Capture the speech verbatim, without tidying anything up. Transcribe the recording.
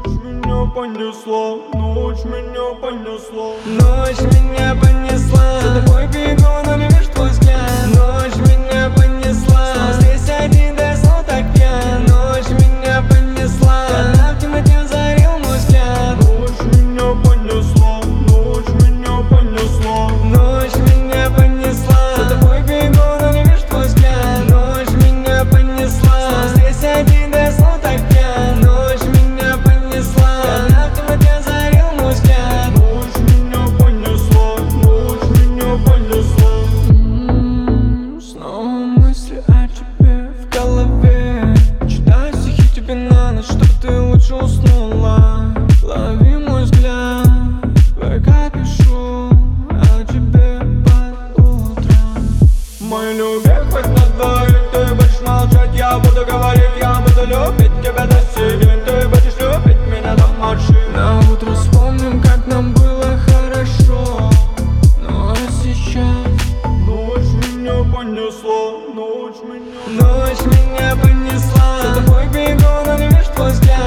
меня понесла, ночь меня понесла. Ночь меня понесла, за тобой бегу, но не вижу твой взгляд. Ночь меня понесла, снова здесь один, да я снова так пьян. Ночь меня понесла, она в темноте озарил мой взгляд. Ночь меня понесла, ночь меня понесла. Ночь меня понесла, за тобой бегу, но не вижу твой взгляд. Ночь меня понесла, снова здесь один, да я снова так пьян. Ночь меня понесла, она в темноте озарил мой взгляд. Ночь меня понесла, ночь меня понесла. М-м, Снова мысли о тебе в голове. Читаю стихи тебе на ночь, чтобы ты лучше уснула. Лови мой взгляд, пока пишу о тебе под утром. Мой любимый, хоть на двоих ты будешь молчать, я буду говорить, я буду любить тебя до сих день. Ты будешь любить меня до машины. На утро вспомним, как нам было хорошо. Ну а сейчас Ночь меня понесла, ночь меня. ночь меня понесла, за тобой бегу, но не вижу твой взгляд.